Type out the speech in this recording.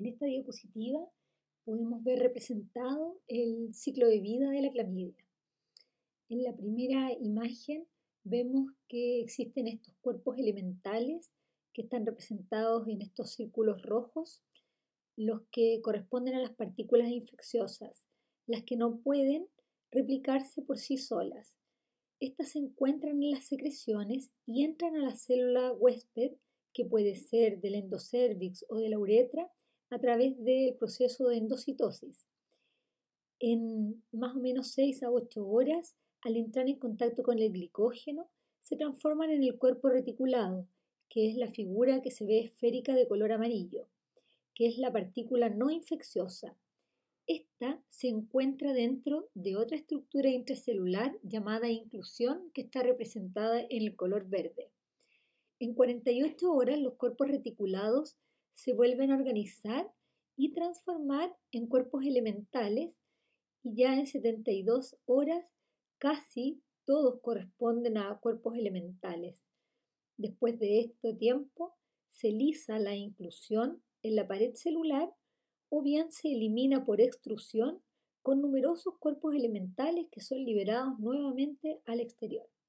En esta diapositiva podemos ver representado el ciclo de vida de la clamidia. En la primera imagen vemos que existen estos cuerpos elementales que están representados en estos círculos rojos, los que corresponden a las partículas infecciosas, las que no pueden replicarse por sí solas. Estas se encuentran en las secreciones y entran a la célula huésped, que puede ser del endocérvix o de la uretra, a través del proceso de endocitosis. En más o menos 6 a 8 horas, al entrar en contacto con el glicógeno, se transforman en el cuerpo reticulado, que es la figura que se ve esférica de color amarillo, que es la partícula no infecciosa. Esta se encuentra dentro de otra estructura intracelular llamada inclusión, que está representada en el color verde. En 48 horas los cuerpos reticulados se vuelven a organizar y transformar en cuerpos elementales, y ya en 72 horas casi todos corresponden a cuerpos elementales. Después de este tiempo se lisa la inclusión en la pared celular o bien se elimina por extrusión con numerosos cuerpos elementales que son liberados nuevamente al exterior.